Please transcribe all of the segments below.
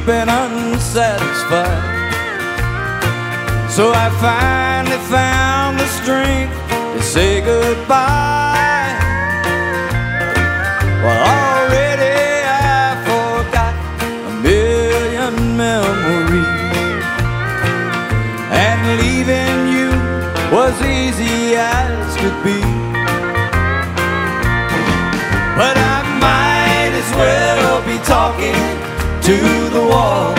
been unsatisfied. So I finally found the strength to say goodbye. Well, already I forgot a million memories, and leaving you was easy as could be. But I might as well be talking to the wall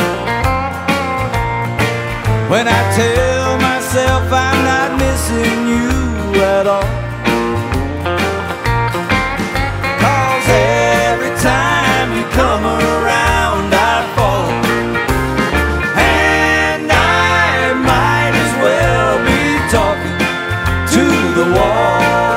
when I tell myself I'm not missing you at all. 'Cause every time you come around I fall, and I might as well be talking to the wall.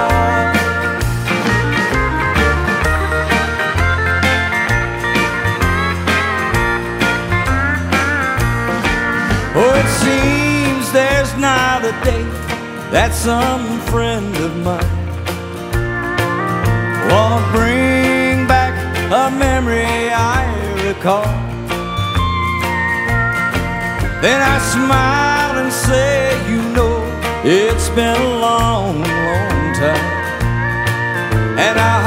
Oh, it seems there's not a day that some friend of mine won't bring back a memory I recall. Then I smile and say, you know, it's been a long, long time, and I